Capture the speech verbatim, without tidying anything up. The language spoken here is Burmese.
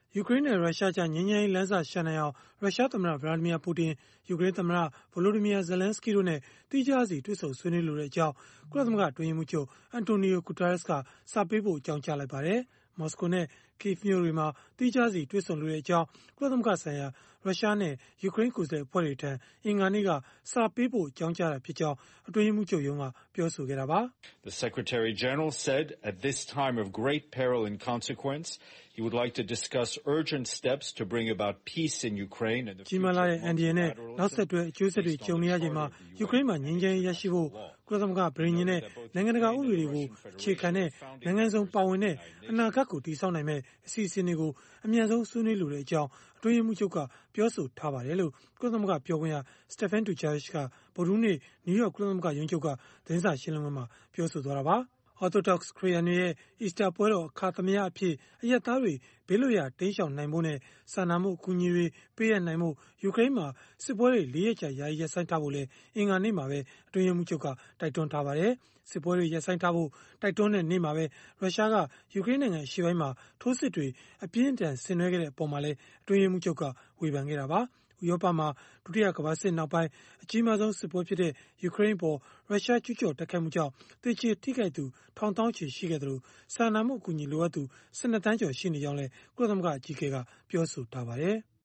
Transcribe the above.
ယူကရိန်းနဲ့ ရုရှားကြား ငြိမ်းချမ်းရေးလမ်းစရှာနိုင်အောင် ရုရှားသမ္မတ Vladimir Putin ယူကရိန်းသမ္မတ Volodymyr Zelenskyy တို့နဲ့ သီးခြားစီ တွေ့ဆုံဆွေးနွေးလိုကြောင်း ကုလသမဂ္ဂ အတွင်းရေးမှူးချုပ် Antonio Guterres က စာပေးပို့ အကြောင်းကြားလိုက်ပါတယ်။ မော်စကိုနဲ့ Kyiv မြို့တွေမှာ သီးခြားစီ တွေ့ဆုံလိုကြောင်း ကုလသမဂ္ဂဆိုင်ရာ ရုရှားနဲ့ ယူကရိန်း ကိုယ်စားလှယ်အဖွဲ့တွေထံ အင်္ဂါနေ့က စာပေးပို့ အကြောင်းကြားခဲ့ကြောင်း အတွင်းရေးမှူးချုပ်ရုံးက ပြောဆိုခဲ့တာပါ။ The Secretary General said at this time of great peril and consequence, he would like to discuss urgent steps to bring about peace in Ukraine and the future of multilateral and multilateral နောက်ဆက်တွဲ အကျိုးဆက်တွေ ကြုံနေရချိန်မှာ ယူကရိန်းမှာ ငြိမ်းချမ်းရေးရရှိဖို့ ကုလသမဂ္ဂ ပဋိညာဉ်နဲ့ နိုင်ငံတကာ ဥပဒေတွေကို အခြေခံတဲ့ နိုင်ငံစုံပါဝင်တဲ့ အနာဂတ်ကို တည်ဆောက်နိုင်မယ့် အစီအစဉ်တွေကို အမြန်ဆုံး ဆွေးနွေးလိုကြောင်း အတွင်းရေးမှူးချုပ်က ပြောဆိုထားပါတယ်လို့ ကုလသမဂ္ဂ ပြောခွင့်ရ Stéphane Dujarric က ဗုဒ္ဓဟူးနေ့ နယူးယောက် ကုလသမဂ္ဂ ရုံးချုပ်က သတင်းစာရှင်းလင်းပွဲမှာ ပြောဆိုသွားတာပါ။ Orthodox ခရစ်ယာန်တွေရဲ့ အီစတာပွဲတော် အခါသမယအဖြစ် အရပ်သားတွေ ဘေးလွတ်ရာ တိမ်းရှောင်နိုင်ဖို့နဲ့ စာနာမှု အကူအညီတွေ ပေးအပ်နိုင်ဖို့ ယူကရိန်းမှာ စစ်ပွဲတွေ ၄ ရက်ကြာ ယာယီရပ်ဆိုင်းထားဖို့လည်း အင်္ဂါနေ့မှာပဲ အတွင်းရေးမှူးချုပ်က တိုက်တွန်းထားပါတယ်။ စစ်ပွဲတွေ ရပ်ဆိုင်းထားဖို့ တိုက်တွန်းတဲ့နေ့မှာပဲ ရုရှားက ယူကရိန်းနိုင်ငံ အရှေ့ပိုင်းမှာ ထိုးစစ်တွေ အပြင်းအထန် ဆင်နွှဲခဲ့တဲ့ အပေါ်မှာလည်း အတွင်းရေးမှူးချုပ်က ဝေဖန်ခဲ့တာပါ။ ဥရောပမှာ ဒုတိယကမ္ဘာစစ်နောက်ပိုင်း အကြီးမားဆုံး စစ်ပွဲဖြစ်တဲ့ ယူကရိန်းအပေါ် ရုရှားကျုးကျော် တိုက်ခိုက်မှုကြောင့် သေကျေထိခိုက်သူ ထောင်သောင်းချီ ရှိခဲ့သလို၊ စာနာမှု အကူအညီ လိုအပ်သူ ၁၂ သန်းကျော် ရှိနေကြောင်းလည်း ကုလသမဂ္ဂ အကြီးအကဲက ပြောဆိုထားပါတယ်။